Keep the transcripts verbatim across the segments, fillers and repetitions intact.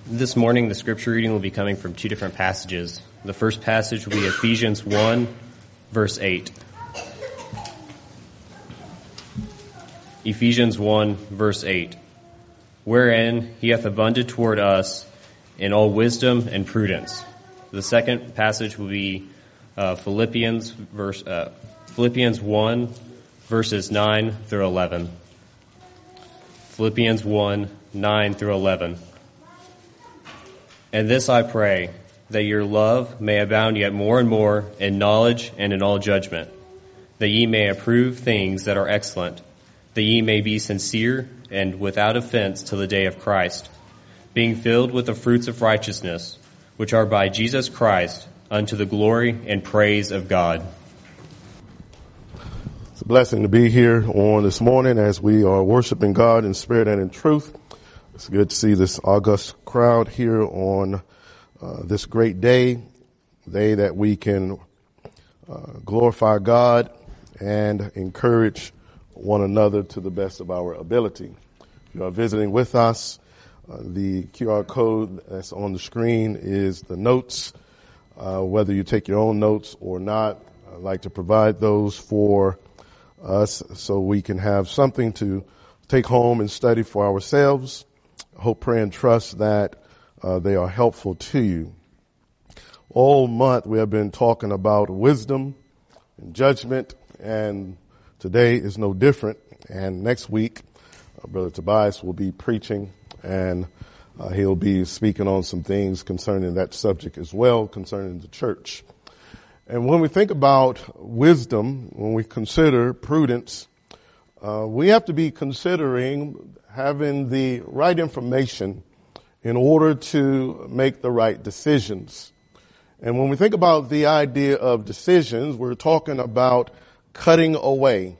This morning, the scripture reading will be coming from two different passages. The first passage will be Ephesians one, verse eight. Ephesians one, verse eight. Wherein he hath abundant toward us in all wisdom and prudence. The second passage will be uh, Philippians, verse, uh, Philippians one, verses nine through eleven. Philippians one, nine through eleven. And this I pray, that your love may abound yet more and more in knowledge and in all judgment, that ye may approve things that are excellent, that ye may be sincere and without offense till the day of Christ, being filled with the fruits of righteousness, which are by Jesus Christ, unto the glory and praise of God. It's a blessing to be here on this morning as we are worshiping God in spirit and in truth. It's good to see this august crowd here on uh, this great day, day that we can uh, glorify God and encourage one another to the best of our ability. If you are visiting with us, uh, the Q R code that's on the screen is the notes. Uh, whether you take your own notes or not, I'd like to provide those for us so we can have something to take home and study for ourselves. Hope, pray, and trust that uh, they are helpful to you. All month we have been talking about wisdom and judgment, and today is no different. And next week, uh, Brother Tobias will be preaching, and uh, he'll be speaking on some things concerning that subject as well, concerning the church. And when we think about wisdom, when we consider prudence, uh, we have to be considering having the right information in order to make the right decisions. And when we think about the idea of decisions, we're talking about cutting away.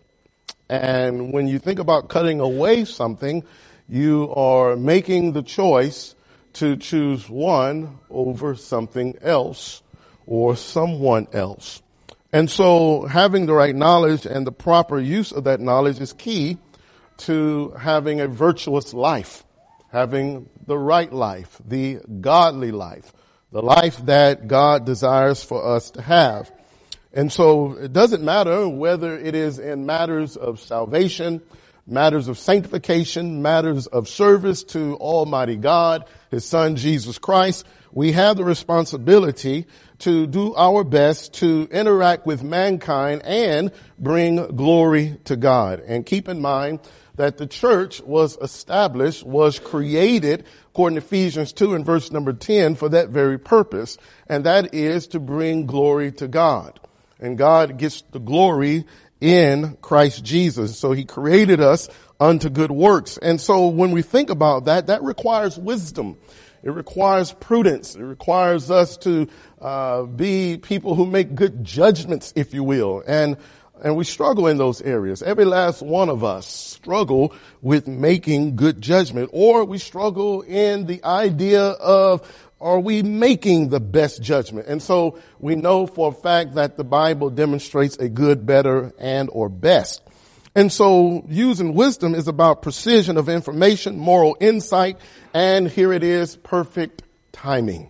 And when you think about cutting away something, you are making the choice to choose one over something else or someone else. And so having the right knowledge and the proper use of that knowledge is key to having a virtuous life, having the right life, the godly life, the life that God desires for us to have. And so it doesn't matter whether it is in matters of salvation, matters of sanctification, matters of service to Almighty God, His Son, Jesus Christ. We have the responsibility to do our best to interact with mankind and bring glory to God. And keep in mind that the church was established, was created, according to Ephesians two and verse number ten, for that very purpose. And that is to bring glory to God. And God gets the glory in Christ Jesus. So He created us unto good works. And so when we think about that, that requires wisdom. It requires prudence. It requires us to uh be people who make good judgments, if you will. And And we struggle in those areas. Every last one of us struggle with making good judgment, or we struggle in the idea of, are we making the best judgment? And so we know for a fact that the Bible demonstrates a good, better, and or best. And so using wisdom is about precision of information, moral insight, and here it is, perfect timing.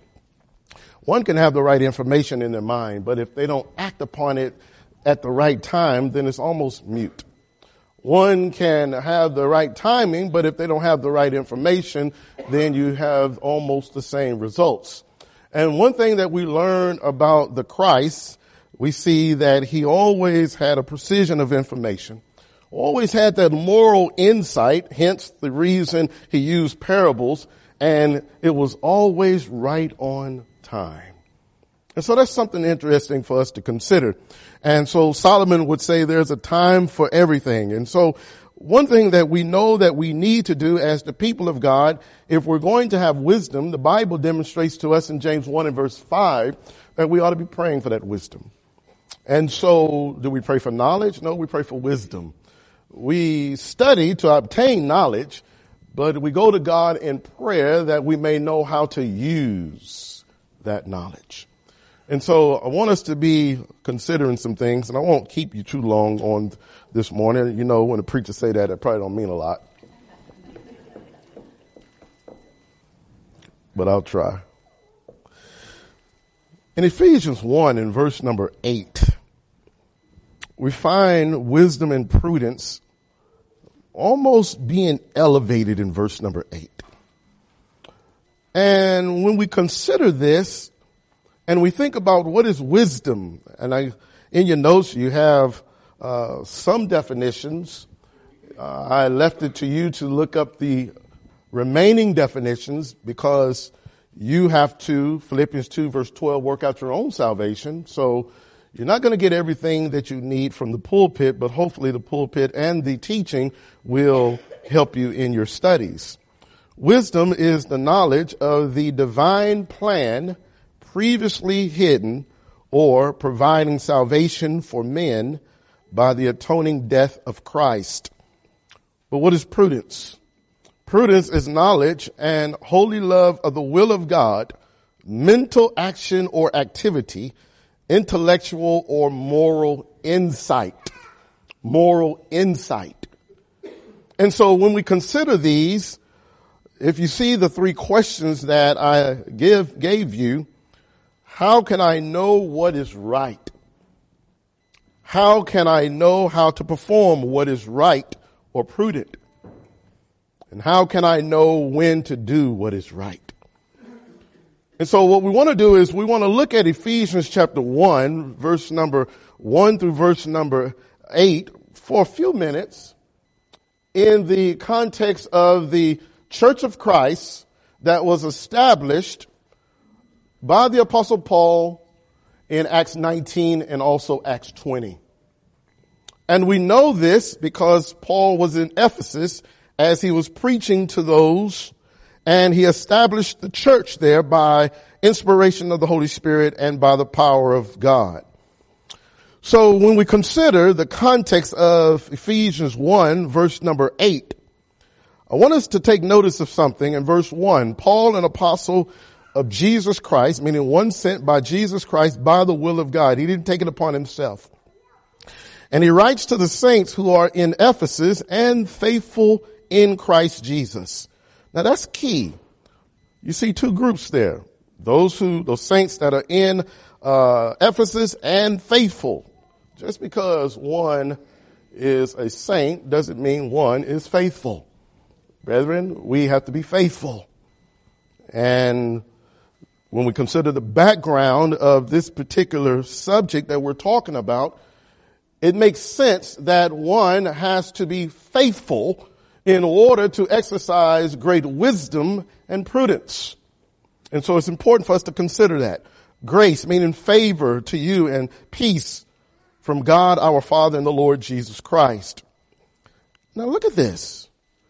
One can have the right information in their mind, but if they don't act upon it at the right time, then it's almost mute. One can have the right timing, but if they don't have the right information, then you have almost the same results. And one thing that we learn about the Christ, we see that He always had a precision of information, always had that moral insight, hence the reason He used parables, and it was always right on time. And so that's something interesting for us to consider. And so Solomon would say there's a time for everything. And so one thing that we know that we need to do as the people of God, if we're going to have wisdom, the Bible demonstrates to us in James one and verse five that we ought to be praying for that wisdom. And so do we pray for knowledge? No, we pray for wisdom. We study to obtain knowledge, but we go to God in prayer that we may know how to use that knowledge. And so I want us to be considering some things, and I won't keep you too long on this morning. You know, when a preacher say that, it probably don't mean a lot. but I'll try. In Ephesians one, in verse number eight, we find wisdom and prudence almost being elevated in verse number eight. And when we consider this and we think about what is wisdom, and I, in your notes you have uh, some definitions. Uh, I left it to you to look up the remaining definitions because you have to, Philippians two verse twelve, work out your own salvation. So you're not going to get everything that you need from the pulpit, but hopefully the pulpit and the teaching will help you in your studies. Wisdom is the knowledge of the divine plan previously hidden or providing salvation for men by the atoning death of Christ. But what is prudence? Prudence is knowledge and holy love of the will of God, mental action or activity, intellectual or moral insight. Moral insight. And so when we consider these, if you see the three questions that I give, gave you, how can I know what is right? How can I know how to perform what is right or prudent? And how can I know when to do what is right? And so what we want to do is we want to look at Ephesians chapter one, verse number one through verse number eight for a few minutes in the context of the Church of Christ that was established by the Apostle Paul in Acts nineteen and also Acts twenty. And we know this because Paul was in Ephesus as he was preaching to those, and he established the church there by inspiration of the Holy Spirit and by the power of God. So when we consider the context of Ephesians one, verse number eight, I want us to take notice of something in verse one. Paul, an apostle of Jesus Christ, meaning one sent by Jesus Christ by the will of God. He didn't take it upon himself. And he writes to the saints who are in Ephesus and faithful in Christ Jesus. Now that's key. You see two groups there. Those who, those saints that are in uh, Ephesus and faithful. Just because one is a saint doesn't mean one is faithful. Brethren, we have to be faithful. And when we consider the background of this particular subject that we're talking about, it makes sense that one has to be faithful in order to exercise great wisdom and prudence. And so it's important for us to consider that. Grace, meaning favor to you, and peace from God our Father and the Lord Jesus Christ. Now look at this.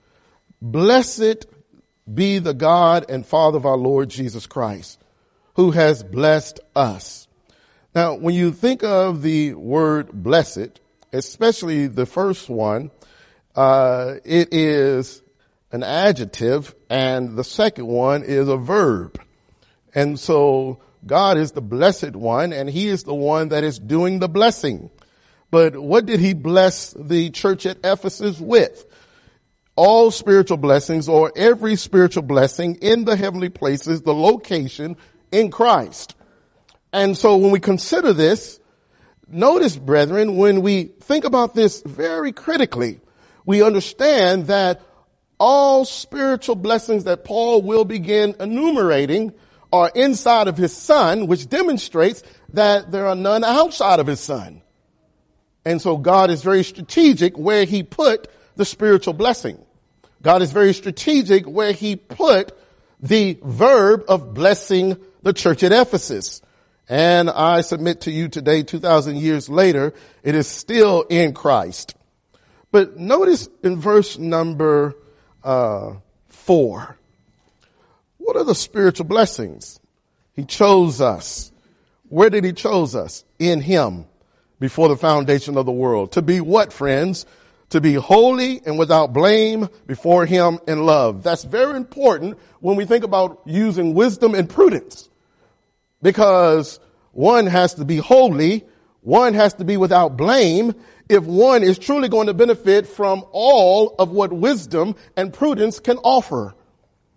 Blessed be the God and Father of our Lord Jesus Christ, who has blessed us. Now, when you think of the word blessed, especially the first one, uh, it is an adjective, and the second one is a verb. And so God is the blessed one, and he is the one that is doing the blessing. But what did he bless the church at Ephesus with? All spiritual blessings, or every spiritual blessing in the heavenly places, the location in Christ. And so when we consider this, notice, brethren, when we think about this very critically, we understand that all spiritual blessings that Paul will begin enumerating are inside of his Son, which demonstrates that there are none outside of his Son. And so God is very strategic where he put the spiritual blessing. God is very strategic where he put the verb of blessing the church at Ephesus. And I submit to you today, two thousand years later, it is still in Christ. But notice in verse number uh four, what are the spiritual blessings? He chose us. Where did he chose us? In him, before the foundation of the world. To be what, friends? To be holy and without blame before him in love. That's very important when we think about using wisdom and prudence. Because one has to be holy, one has to be without blame, if one is truly going to benefit from all of what wisdom and prudence can offer.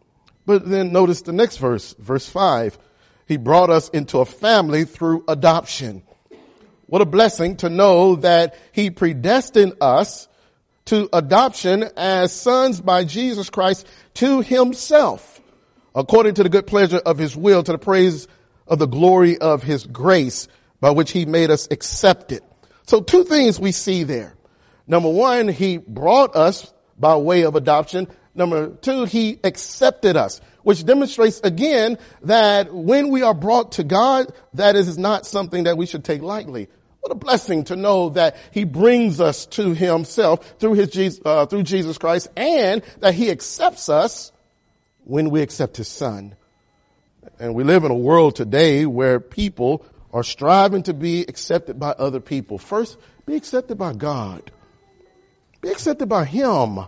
But then notice the next verse, verse five. He brought us into a family through adoption. What a blessing to know that he predestined us to adoption as sons by Jesus Christ to himself, according to the good pleasure of his will, to the praise of the glory of his grace, by which he made us accepted. So two things we see there. Number one, he brought us by way of adoption. Number two, he accepted us, which demonstrates again that when we are brought to God, that is not something that we should take lightly. What a blessing to know that he brings us to himself through his Jesus, uh, through Jesus Christ, and that he accepts us when we accept his son. And we live in a world today where people are striving to be accepted by other people. First, be accepted by God. Be accepted by him.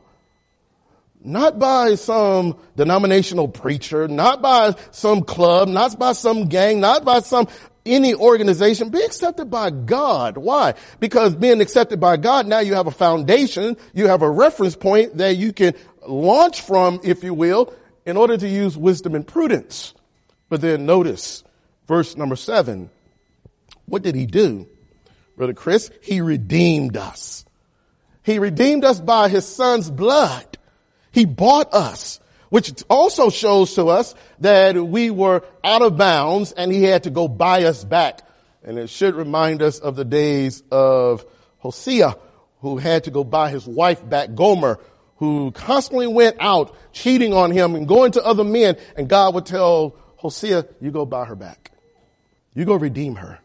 Not by some denominational preacher, not by some club, not by some gang, not by some any organization. Be accepted by God. Why? Because being accepted by God, now you have a foundation, you have a reference point that you can launch from, if you will, in order to use wisdom and prudence. But then notice verse number seven. What did he do? Brother Chris, he redeemed us. He redeemed us by his son's blood. He bought us, which also shows to us that we were out of bounds and he had to go buy us back. And it should remind us of the days of Hosea, who had to go buy his wife back, Gomer, who constantly went out cheating on him and going to other men. And God would tell Hosea, you go buy her back. You go redeem her.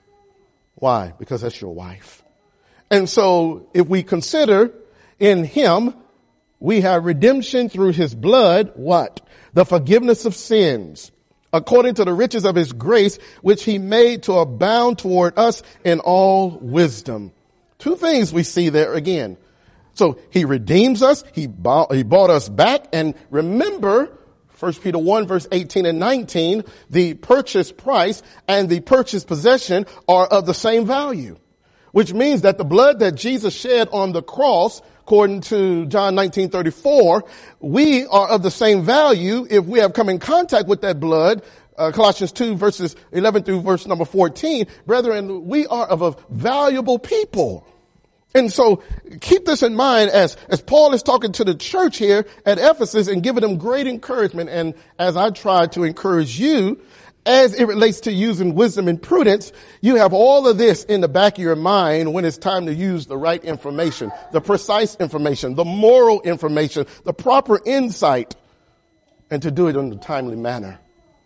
Why? Because that's your wife. And so if we consider in him, we have redemption through his blood. What? The forgiveness of sins, according to the riches of his grace, which he made to abound toward us in all wisdom. Two things we see there again. So he redeems us. He bought, he bought us back. And remember, First Peter one, verse eighteen and nineteen, the purchase price and the purchase possession are of the same value, which means that the blood that Jesus shed on the cross, according to John nineteen thirty-four, we are of the same value if we have come in contact with that blood. Uh, Colossians two, verses eleven through verse number fourteen. Brethren, we are of a valuable people. And so keep this in mind as, as Paul is talking to the church here at Ephesus and giving them great encouragement. And as I try to encourage you, as it relates to using wisdom and prudence, you have all of this in the back of your mind when it's time to use the right information, the precise information, the moral information, the proper insight, and to do it in a timely manner.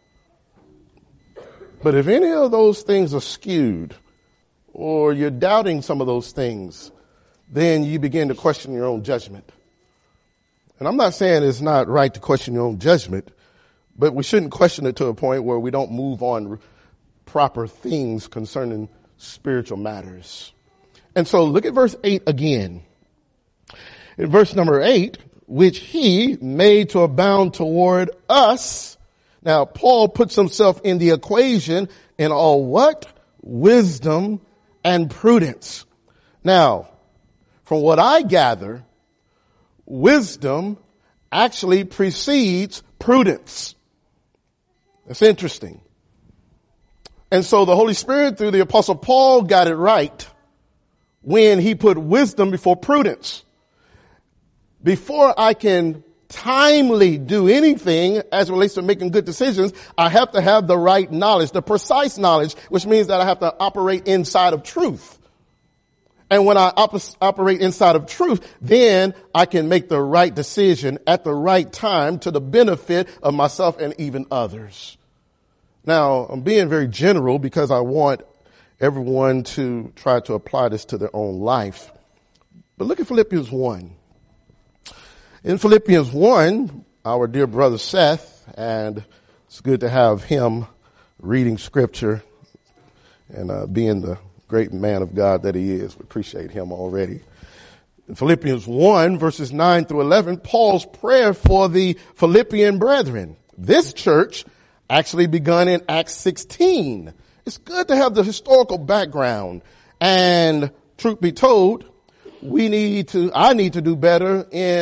But if any of those things are skewed, or you're doubting some of those things, then you begin to question your own judgment. And I'm not saying it's not right to question your own judgment, but we shouldn't question it to a point where we don't move on proper things concerning spiritual matters. And so look at verse eight again. In verse number eight, which he made to abound toward us. Now, Paul puts himself in the equation in all what? Wisdom and prudence. Now, from what I gather, wisdom actually precedes prudence. That's interesting. And so the Holy Spirit, through the Apostle Paul, got it right when he put wisdom before prudence. Before I can timely do anything as it relates to making good decisions, I have to have the right knowledge, the precise knowledge, which means that I have to operate inside of truth. And when I op- operate inside of truth, then I can make the right decision at the right time to the benefit of myself and even others. Now, I'm being very general because I want everyone to try to apply this to their own life. But look at Philippians one. In Philippians one, our dear brother Seth, and it's good to have him reading scripture and uh, being the great man of God that he is. We appreciate him already. In Philippians one, verses nine through eleven, Paul's prayer for the Philippian brethren. This church actually begun in Acts sixteen. It's good to have the historical background. And truth be told, we need to, I need to do better in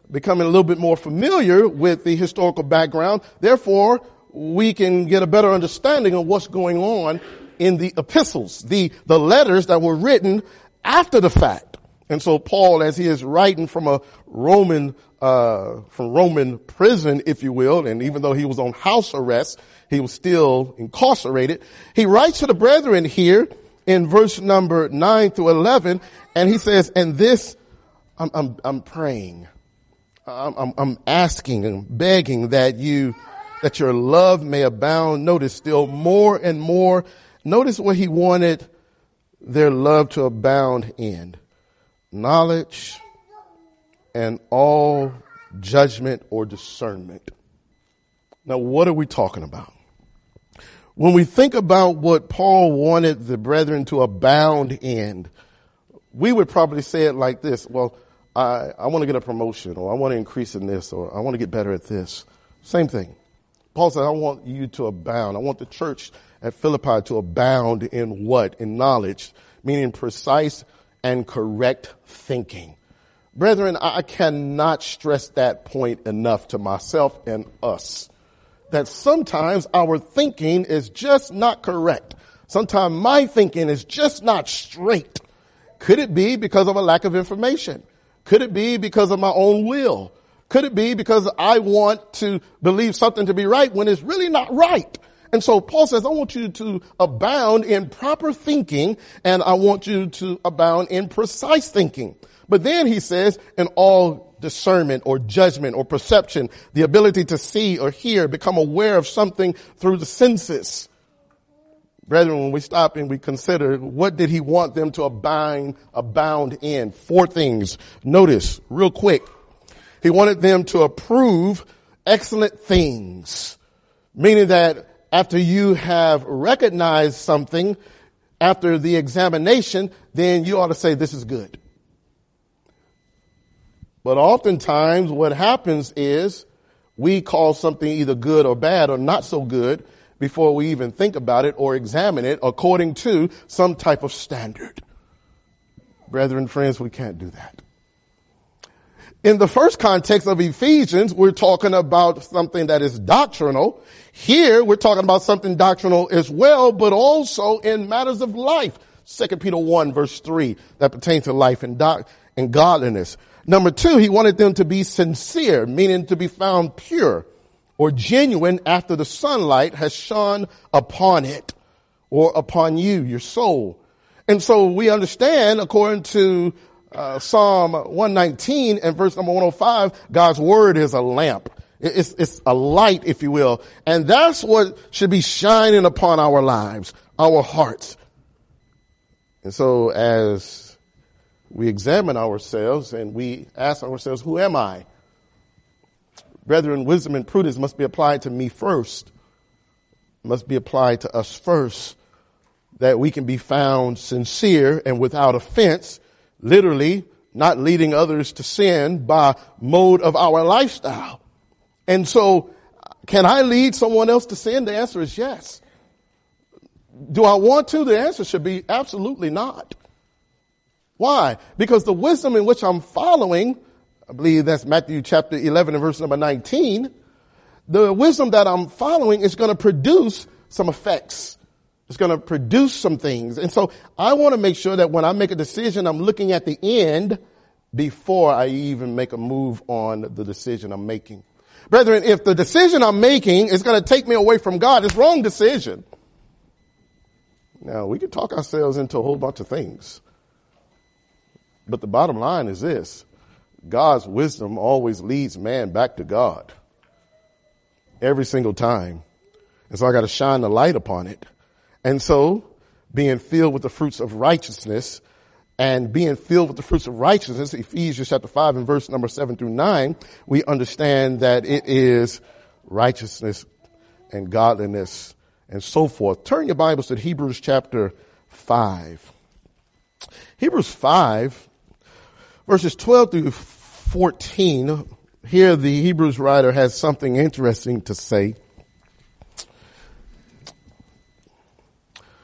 becoming a little bit more familiar with the historical background. Therefore, we can get a better understanding of what's going on in the epistles, the, the letters that were written after the fact. And so Paul, as he is writing from a Roman, uh, from Roman prison, if you will, and even though he was on house arrest, he was still incarcerated. He writes to the brethren here in verse number nine through eleven, and he says, and this, I'm, I'm, I'm praying. I'm, I'm, I'm asking and begging that you, that your love may abound. Notice still more and more. Notice what he wanted their love to abound in. Knowledge and all judgment or discernment. Now, what are we talking about? When we think about what Paul wanted the brethren to abound in, we would probably say it like this. Well, I, I want to get a promotion, or I want to increase in this, or I want to get better at this. Same thing. Paul said, I want you to abound. I want the church at Philippi to abound in what? In knowledge, meaning precise and correct thinking. Brethren, I cannot stress that point enough to myself and us, that sometimes our thinking is just not correct. Sometimes my thinking is just not straight. Could it be because of a lack of information? Could it be because of my own will? Could it be because I want to believe something to be right when it's really not right? And so Paul says, I want you to abound in proper thinking, and I want you to abound in precise thinking. But then he says, in all discernment or judgment or perception, the ability to see or hear, become aware of something through the senses. Brethren, when we stop and we consider, what did he want them to abound, abound in? Four things. Notice, real quick. He wanted them to approve excellent things, meaning that after you have recognized something, after the examination, then you ought to say, this is good. But oftentimes what happens is we call something either good or bad or not so good before we even think about it or examine it according to some type of standard. Brethren, friends, we can't do that. In the first context of Ephesians, we're talking about something that is doctrinal. Here, we're talking about something doctrinal as well, but also in matters of life. Second Peter one, verse three, that pertains to life and, doc- and godliness. Number two, he wanted them to be sincere, meaning to be found pure or genuine after the sunlight has shone upon it or upon you, your soul. And so we understand, according to Uh, Psalm one nineteen and verse number one oh five, God's word is a lamp. It's, it's a light, if you will. And that's what should be shining upon our lives, our hearts. And so as we examine ourselves and we ask ourselves, who am I? Brethren, wisdom and prudence must be applied to me first, must be applied to us first, that we can be found sincere and without offense, literally not leading others to sin by mode of our lifestyle. And so, can I lead someone else to sin? The answer is yes. Do I want to? The answer should be absolutely not. Why? Because the wisdom in which I'm following, I believe that's Matthew chapter eleven and verse number nineteen, the wisdom that I'm following is going to produce some effects. It's going to produce some things. And so I want to make sure that when I make a decision, I'm looking at the end before I even make a move on the decision I'm making. Brethren, if the decision I'm making is going to take me away from God, it's wrong decision. Now, we can talk ourselves into a whole bunch of things. But the bottom line is this. God's wisdom always leads man back to God. Every single time. And so I got to shine the light upon it. And so, being filled with the fruits of righteousness and being filled with the fruits of righteousness, Ephesians chapter five and verse number seven through nine, we understand that it is righteousness and godliness and so forth. Turn your Bibles to Hebrews chapter five. Hebrews five, verses twelve through fourteen. Here the Hebrews writer has something interesting to say,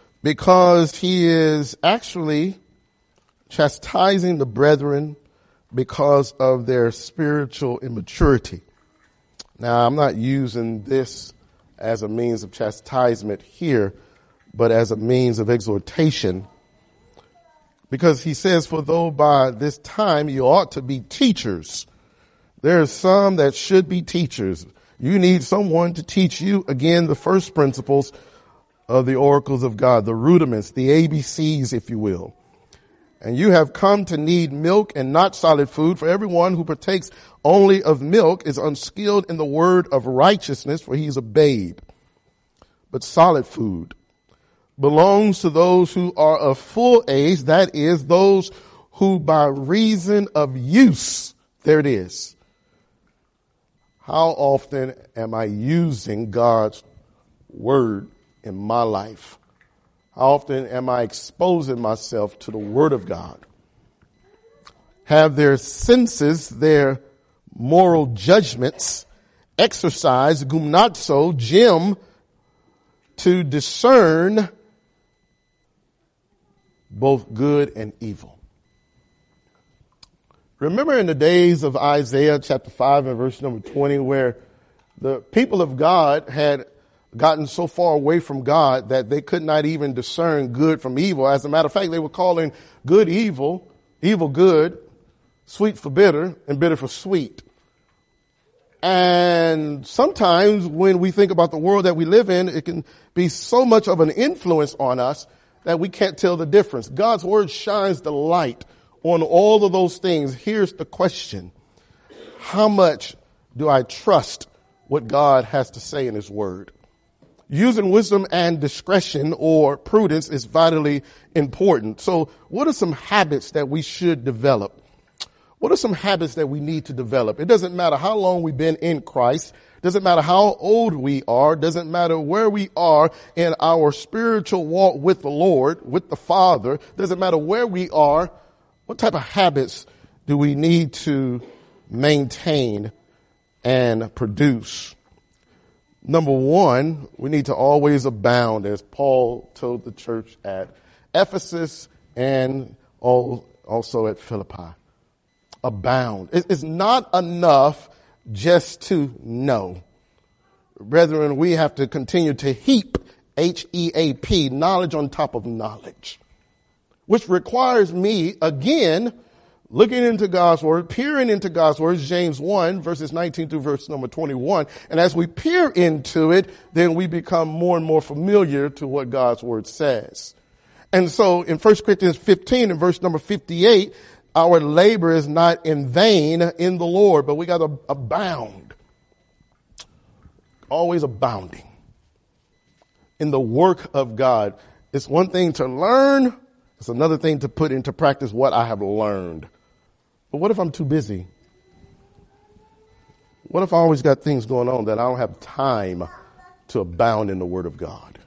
because he is actually chastising the brethren because of their spiritual immaturity. Now, I'm not using this as a means of chastisement here, but as a means of exhortation. Because he says, for though by this time you ought to be teachers, there are some that should be teachers. You need someone to teach you, again, the first principles of the oracles of God, the rudiments, the A B Cs, if you will. And you have come to need milk and not solid food, for everyone who partakes only of milk is unskilled in the word of righteousness, for he is a babe. But solid food belongs to those who are of full age, that is, those who by reason of use, there it is. How often am I using God's word in my life? How often am I exposing myself to the word of God? Have their senses, their moral judgments exercised, gymnazo, gym, to discern both good and evil. Remember in the days of Isaiah chapter five and verse number twenty, where the people of God had gotten so far away from God that they could not even discern good from evil. As a matter of fact, they were calling good evil, evil good, sweet for bitter, and bitter for sweet. And sometimes when we think about the world that we live in, it can be so much of an influence on us that we can't tell the difference. God's word shines the light on all of those things. Here's the question. How much do I trust what God has to say in his word? Using wisdom and discretion or prudence is vitally important. So what are some habits that we should develop? What are some habits that we need to develop? It doesn't matter how long we've been in Christ. Doesn't matter how old we are. Doesn't matter where we are in our spiritual walk with the Lord, with the Father. Doesn't matter where we are. What type of habits do we need to maintain and produce? Number one, we need to always abound, as Paul told the church at Ephesus and also at Philippi. Abound. It's not enough just to know. Brethren, we have to continue to heap, H E A P, knowledge on top of knowledge, which requires me, again, looking into God's word, peering into God's word, James one, verses nineteen through verse number twenty-one. And as we peer into it, then we become more and more familiar to what God's word says. And so in First Corinthians fifteen and verse number fifty-eight, our labor is not in vain in the Lord, but we got to abound. Always abounding in the work of God. It's one thing to learn. It's another thing to put into practice what I have learned. But what if I'm too busy? What if I always got things going on that I don't have time to abound in the word of God?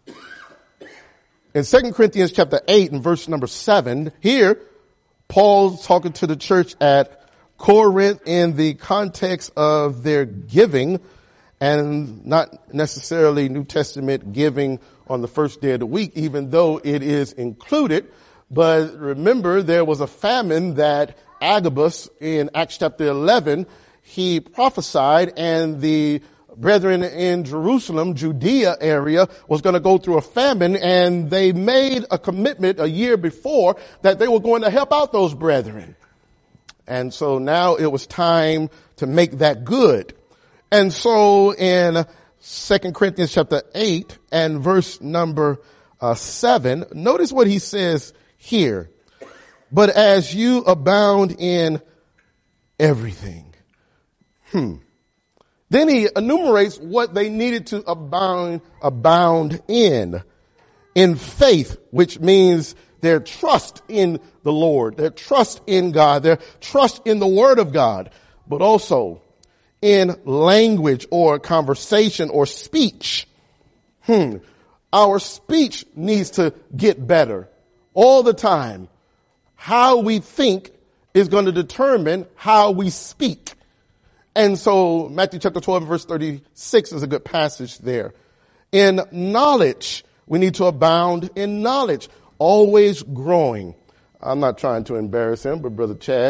In Second Corinthians chapter eight and verse number seven, here, Paul's talking to the church at Corinth in the context of their giving, and not necessarily New Testament giving on the first day of the week, even though it is included. But remember, there was a famine that Agabus in Acts chapter eleven, he prophesied, and the brethren in Jerusalem, Judea area, was going to go through a famine, and they made a commitment a year before that they were going to help out those brethren. And so now it was time to make that good. And so in Second Corinthians chapter eight and verse number uh, seven, notice what he says here. But as you abound in everything. Hmm. Then he enumerates what they needed to abound, abound in. In faith, which means their trust in the Lord, their trust in God, their trust in the word of God, but also in language or conversation or speech. Hmm. Our speech needs to get better all the time. How we think is going to determine how we speak. And so Matthew chapter twelve, verse thirty-six is a good passage there. In knowledge, we need to abound in knowledge, always growing. I'm not trying to embarrass him, but Brother Chad,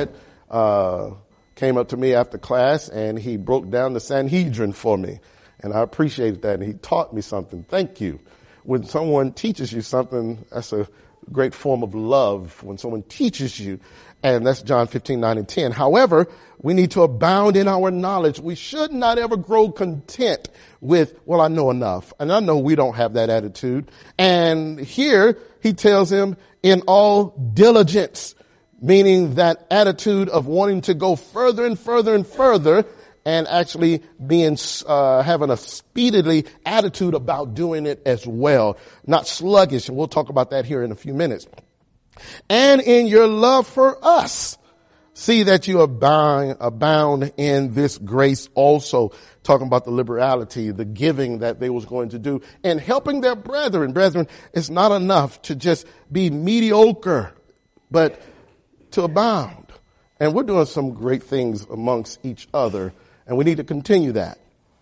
uh, came up to me after class and he broke down the Sanhedrin for me. And I appreciated that. And he taught me something. Thank you. When someone teaches you something, that's a great form of love. When someone teaches you, and that's John fifteen, nine and ten. However, we need to abound in our knowledge. We should not ever grow content with, well, I know enough. And I know we don't have that attitude. And here he tells him in all diligence, meaning that attitude of wanting to go further and further and further, and actually being, uh, having a speedily attitude about doing it as well, not sluggish. And we'll talk about that here in a few minutes. And in your love for us, see that you abound, abound in this grace also. Talking about the liberality, the giving that they was going to do, and helping their brethren. Brethren, it's not enough to just be mediocre, but to abound. And we're doing some great things amongst each other, and we need to continue that.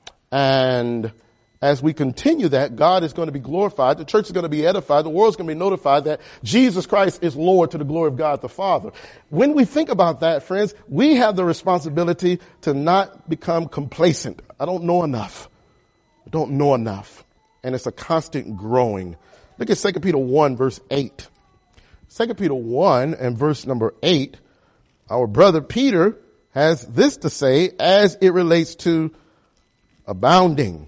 And as we continue that, God is going to be glorified. The church is going to be edified. The world is going to be notified that Jesus Christ is Lord to the glory of God the Father. When we think about that, friends, we have the responsibility to not become complacent. I don't know enough. I don't know enough. And it's a constant growing. Look at Second Peter one, verse eight. Second Peter one and verse number eight. Our brother Peter has this to say as it relates to abounding.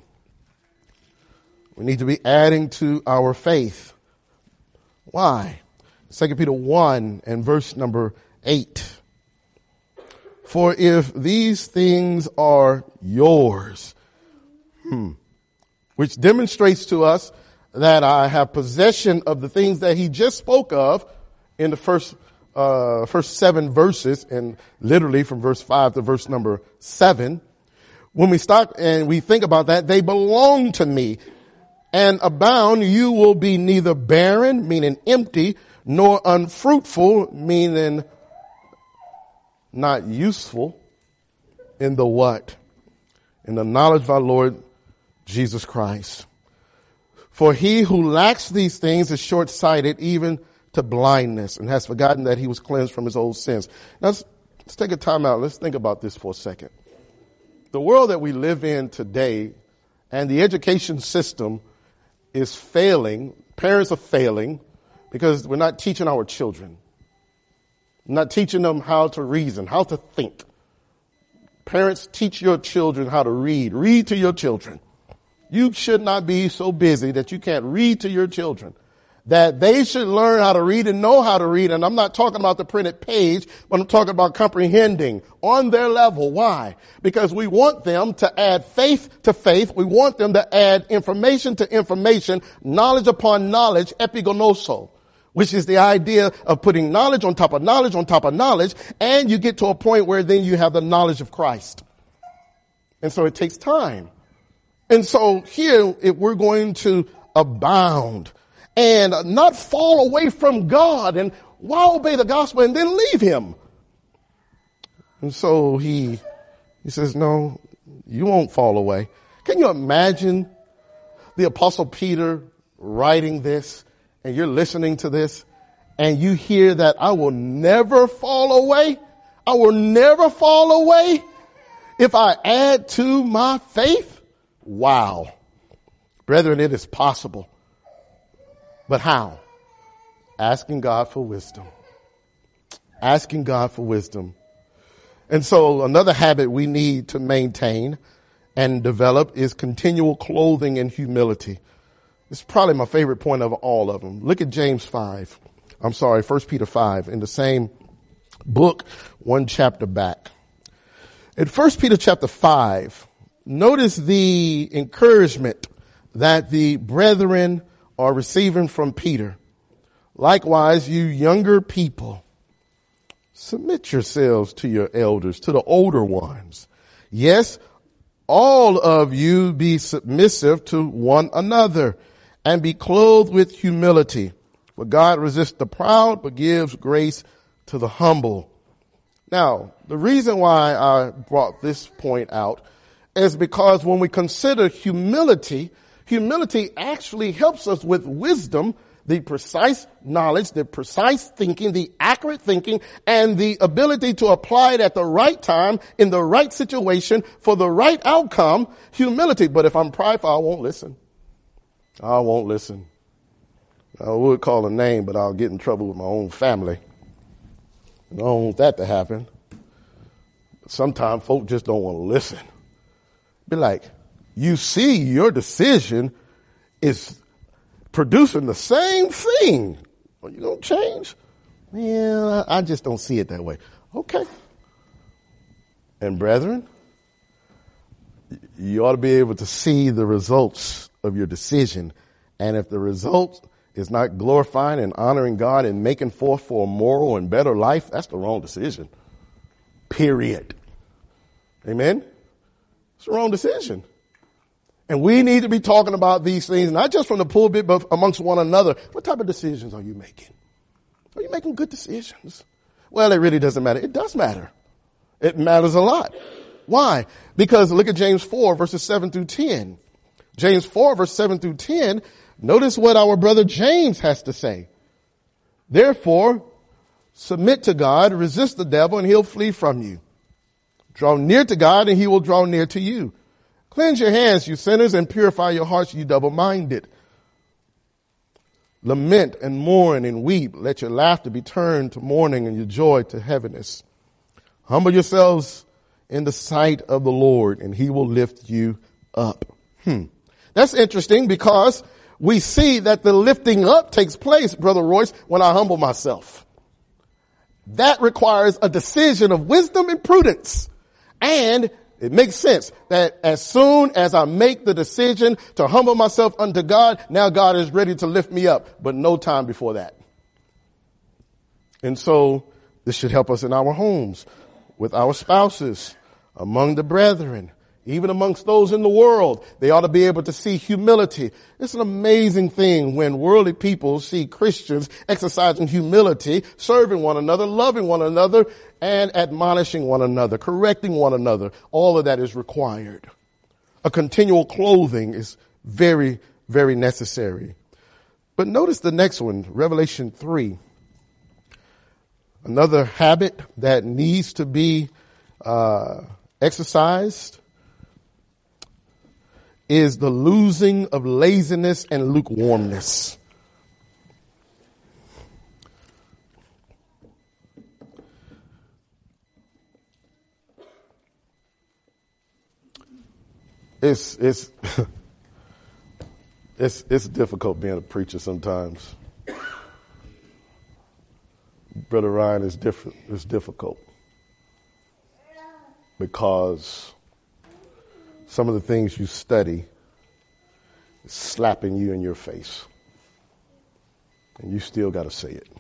We need to be adding to our faith. Why? Second Peter one and verse number eight. For if these things are yours, hmm, which demonstrates to us that I have possession of the things that he just spoke of in the first uh first seven verses, and literally from verse five to verse number seven. When we stop and we think about that, they belong to me. And abound, you will be neither barren, meaning empty, nor unfruitful, meaning not useful, in the what? In the knowledge of our Lord Jesus Christ. For he who lacks these things is short-sighted, even to blindness, and has forgotten that he was cleansed from his old sins. Now, let's, let's take a time out. Let's think about this for a second. The world that we live in today and the education system is failing. Parents are failing because we're not teaching our children. We're not teaching them how to reason, how to think. Parents, teach your children how to read. Read to your children. You should not be so busy that you can't read to your children. That they should learn how to read and know how to read. And I'm not talking about the printed page, but I'm talking about comprehending on their level. Why? Because we want them to add faith to faith. We want them to add information to information, knowledge upon knowledge, epigonoso, which is the idea of putting knowledge on top of knowledge on top of knowledge. And you get to a point where then you have the knowledge of Christ. And so it takes time. And so here, if we're going to abound and not fall away from God, and why obey the gospel and then leave him? And so he, he says, no, you won't fall away. Can you imagine the Apostle Peter writing this, and you're listening to this, and you hear that I will never fall away? I will never fall away if I add to my faith? Wow. Brethren, it is possible. But how? Asking God for wisdom. Asking God for wisdom. And so another habit we need to maintain and develop is continual clothing in humility. It's probably my favorite point of all of them. Look at James five. I'm sorry, First Peter five, in the same book, one chapter back. In First Peter chapter five, notice the encouragement that the brethren are receiving from Peter. Likewise, you younger people, submit yourselves to your elders, to the older ones. Yes, all of you be submissive to one another and be clothed with humility. For God resists the proud, but gives grace to the humble. Now, the reason why I brought this point out is because when we consider humility, humility actually helps us with wisdom the precise knowledge, the precise thinking, the accurate thinking, and the ability to apply it at the right time, in the right situation, for the right outcome, humility. But if I'm prideful, I won't listen. I won't listen. I would call a name, but I'll get in trouble with my own family. I don't want that to happen. Sometimes folk just don't want to listen. Be like, you see your decision is producing the same thing. Are you going to change? Yeah, I just don't see it that way. Okay. And brethren, you ought to be able to see the results of your decision. And if the result is not glorifying and honoring God and making forth for a moral and better life, that's the wrong decision. Period. Amen? It's the wrong decision. And we need to be talking about these things, not just from the pulpit, but amongst one another. What type of decisions are you making? Are you making good decisions? Well, it really doesn't matter. It does matter. It matters a lot. Why? Because look at James four, verses seven through ten. James four, verse seven through ten. Notice what our brother James has to say. Therefore, submit to God, resist the devil, and he'll flee from you. Draw near to God, and he will draw near to you. Cleanse your hands, you sinners, and purify your hearts, you double-minded. Lament and mourn and weep. Let your laughter be turned to mourning and your joy to heaviness. Humble yourselves in the sight of the Lord, and he will lift you up. Hmm. That's interesting because we see that the lifting up takes place, Brother Royce, when I humble myself. That requires a decision of wisdom and prudence. And it makes sense that as soon as I make the decision to humble myself unto God, now God is ready to lift me up, but no time before that. And so this should help us in our homes, with our spouses, among the brethren, even amongst those in the world. They ought to be able to see humility. It's an amazing thing when worldly people see Christians exercising humility, serving one another, loving one another, and admonishing one another, correcting one another. All of that is required. A continual clothing is very, very necessary. But notice the next one, Revelation three. Another habit that needs to be uh exercised is the losing of laziness and lukewarmness. It's it's it's it's difficult being a preacher sometimes. Brother Ryan, is different. It's difficult because some of the things you study is slapping you in your face, and you still got to say it.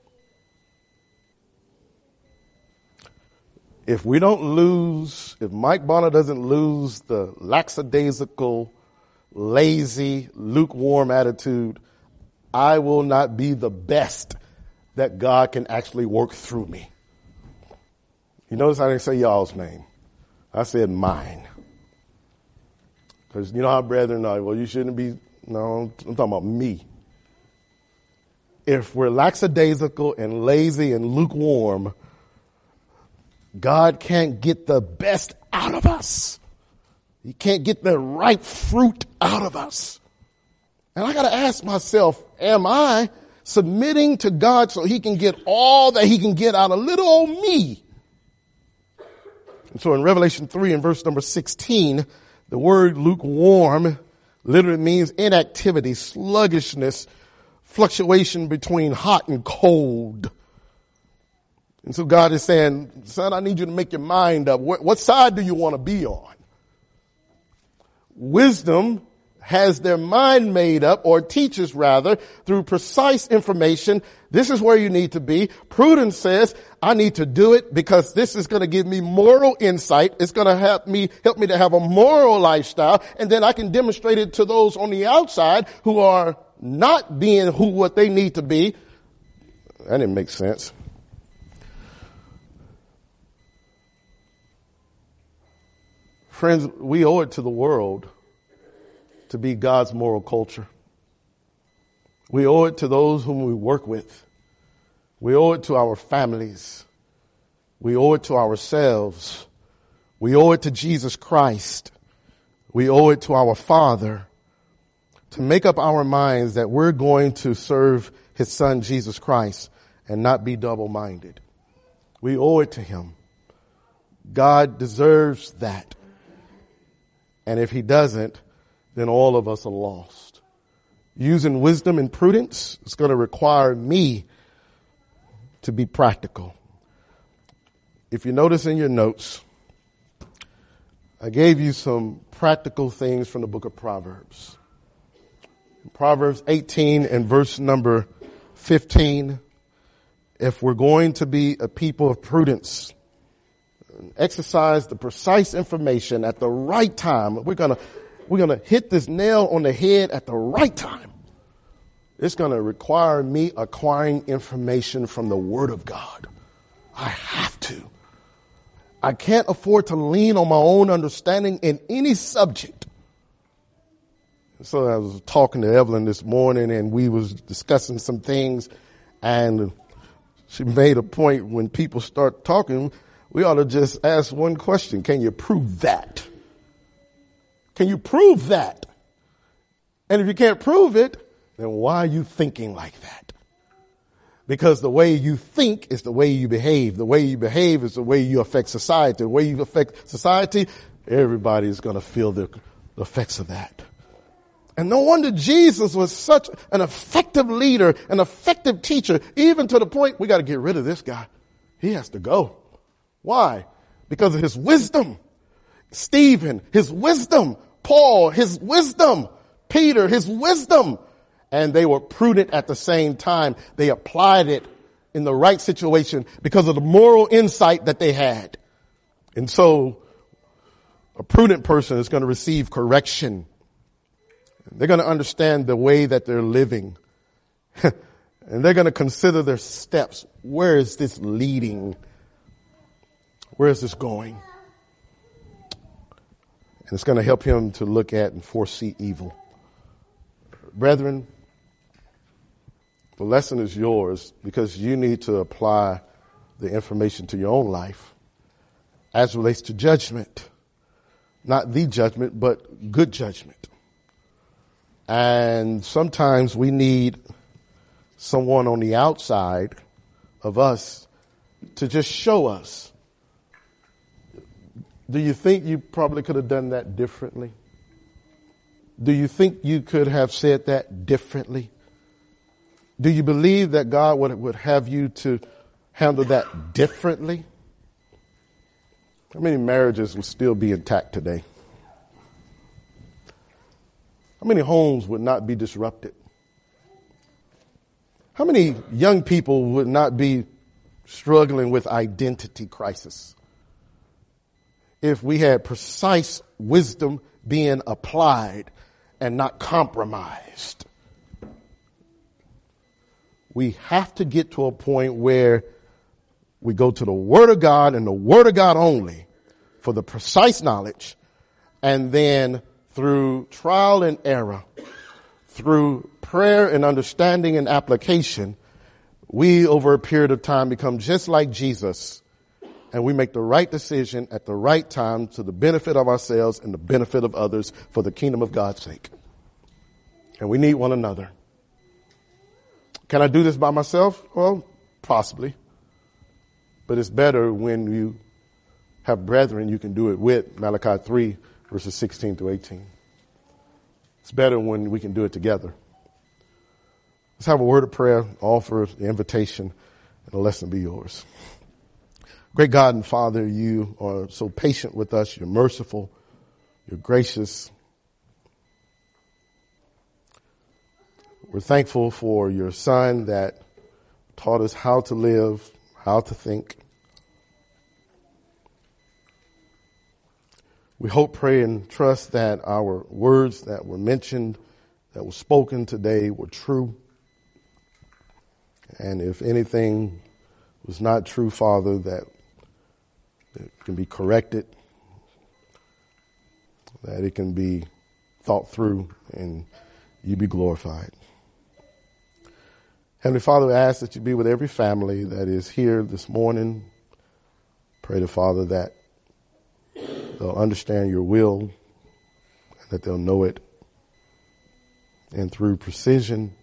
If we don't lose, if Mike Bonner doesn't lose the lackadaisical, lazy, lukewarm attitude, I will not be the best that God can actually work through me. You notice I didn't say y'all's name. I said mine. Because you know how brethren are, well, you shouldn't be, no, I'm talking about me. If we're lackadaisical and lazy and lukewarm, God can't get the best out of us. He can't get the right fruit out of us. And I got to ask myself, am I submitting to God so he can get all that he can get out of little old me? And so in Revelation three and verse number sixteen, the word lukewarm literally means inactivity, sluggishness, fluctuation between hot and cold. And so God is saying, son, I need you to make your mind up. What, what side do you want to be on? Wisdom has their mind made up, or teaches rather, through precise information. This is where you need to be. Prudence says, I need to do it because this is going to give me moral insight. It's going to help me, help me to have a moral lifestyle. And then I can demonstrate it to those on the outside who are not being who, what they need to be. That didn't make sense. Friends, we owe it to the world to be God's moral culture. We owe it to those whom we work with. We owe it to our families. We owe it to ourselves. We owe it to Jesus Christ. We owe it to our Father to make up our minds that we're going to serve his son, Jesus Christ, and not be double-minded. We owe it to him. God deserves that. And if he doesn't, then all of us are lost. Using wisdom and prudence is going to require me to be practical. If you notice in your notes, I gave you some practical things from the book of Proverbs. Proverbs eighteen and verse number fifteen. If we're going to be a people of prudence, exercise the precise information at the right time. We're going to, we're going to hit this nail on the head at the right time. It's going to require me acquiring information from the Word of God. I have to. I can't afford to lean on my own understanding in any subject. So I was talking to Evelyn this morning and we was discussing some things, and she made a point when people start talking, we ought to just ask one question. Can you prove that? Can you prove that? And if you can't prove it, then why are you thinking like that? Because the way you think is the way you behave. The way you behave is the way you affect society. The way you affect society, everybody is going to feel the, the effects of that. And no wonder Jesus was such an effective leader, an effective teacher, even to the point we got to get rid of this guy. He has to go. Why? Because of his wisdom. Stephen, his wisdom. Paul, his wisdom. Peter, his wisdom. And they were prudent at the same time. They applied it in the right situation because of the moral insight that they had. And so a prudent person is going to receive correction. They're going to understand the way that they're living. And they're going to consider their steps. Where is this leading? Where is this going? And it's going to help him to look at and foresee evil. Brethren, the lesson is yours because you need to apply the information to your own life as it relates to judgment. Not the judgment, but good judgment. And sometimes we need someone on the outside of us to just show us. Do you think you probably could have done that differently? Do you think you could have said that differently? Do you believe that God would, would have you to handle that differently? How many marriages would still be intact today? How many homes would not be disrupted? How many young people would not be struggling with identity crisis if we had precise wisdom being applied and not compromised? We have to get to a point where we go to the Word of God and the Word of God only for the precise knowledge, and then through trial and error, through prayer and understanding and application, we over a period of time become just like Jesus, and we make the right decision at the right time to the benefit of ourselves and the benefit of others for the kingdom of God's sake. And we need one another. Can I do this by myself? Well, possibly. But it's better when you have brethren you can do it with, Malachi three, verses sixteen through eighteen. It's better when we can do it together. Let's have a word of prayer, offer the invitation, and the lesson be yours. Great God and Father, you are so patient with us. You're merciful. You're gracious. We're thankful for your Son that taught us how to live, how to think. We hope, pray, and trust that our words that were mentioned, that were spoken today were true. And if anything was not true, Father, that it can be corrected, that it can be thought through, and you be glorified. Heavenly Father, we ask that you be with every family that is here this morning. Pray to Father that they'll understand your will and that they'll know it. And through precision,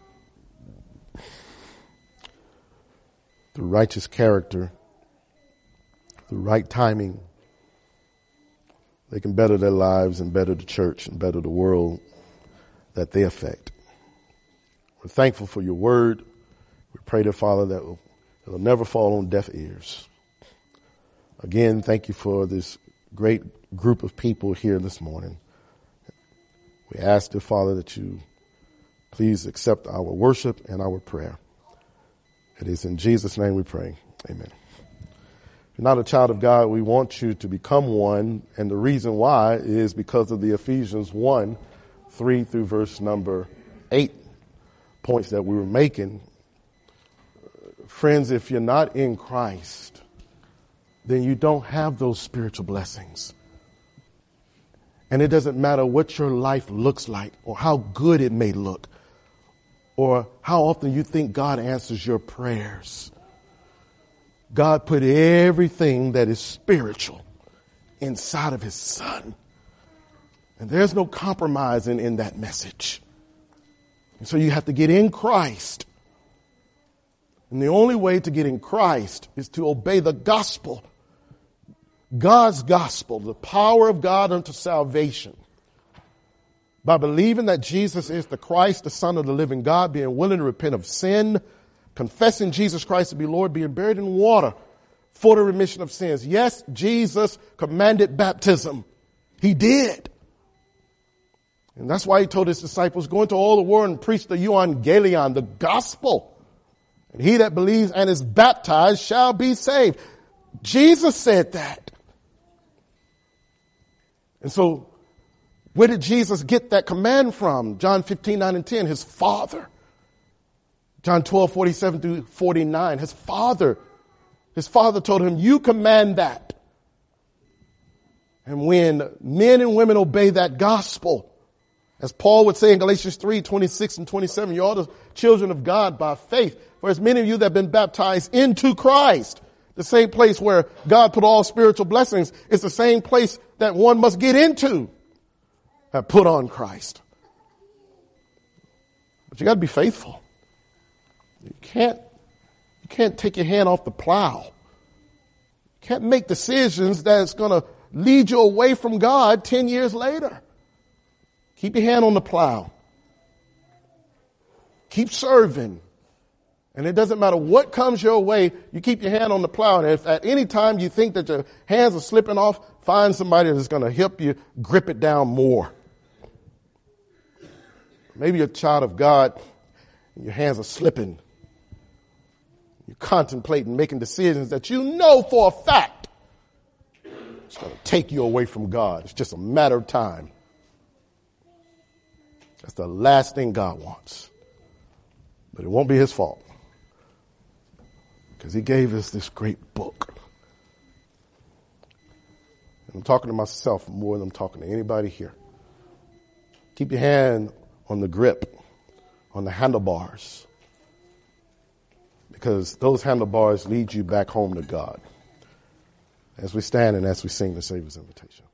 through righteous character, through right timing, they can better their lives and better the church and better the world that they affect. We're thankful for your word. We pray to Father that it'll, it'll never fall on deaf ears. Again, thank you for this great group of people here this morning. We ask, dear Father, that you please accept our worship and our prayer. It is in Jesus' name we pray. Amen. If you're not a child of God, we want you to become one. And the reason why is because of the Ephesians one, three through verse number eight points that we were making. Friends, if you're not in Christ, then you don't have those spiritual blessings. And it doesn't matter what your life looks like or how good it may look or how often you think God answers your prayers. God put everything that is spiritual inside of his Son. And there's no compromising in that message. And so you have to get in Christ. And the only way to get in Christ is to obey the gospel. God's gospel, the power of God unto salvation. By believing that Jesus is the Christ, the Son of the living God, being willing to repent of sin, confessing Jesus Christ to be Lord, being buried in water for the remission of sins. Yes, Jesus commanded baptism. He did. And that's why he told his disciples, go into all the world and preach the euangelion, the gospel. And he that believes and is baptized shall be saved. Jesus said that. And so where did Jesus get that command from? John fifteen, nine and ten, his Father. John twelve, forty-seven through forty-nine, his Father. His Father told him, you command that. And when men and women obey that gospel, as Paul would say in Galatians three, twenty-six and twenty-seven, you're all the children of God by faith. For as many of you that have been baptized into Christ, the same place where God put all spiritual blessings, is the same place that one must get into, have put on Christ. But you got to be faithful. You can't, you can't take your hand off the plow. You can't make decisions that's going to lead you away from God ten years later. Keep your hand on the plow. Keep serving. And it doesn't matter what comes your way, you keep your hand on the plow. And if at any time you think that your hands are slipping off, find somebody that's going to help you grip it down more. Maybe you're a child of God and your hands are slipping. You're contemplating making decisions that you know for a fact it's going to take you away from God. It's just a matter of time. That's the last thing God wants. But it won't be his fault. Because he gave us this great book. And I'm talking to myself more than I'm talking to anybody here. Keep your hand on the grip, on the handlebars. Because those handlebars lead you back home to God. As we stand and as we sing the Savior's invitation.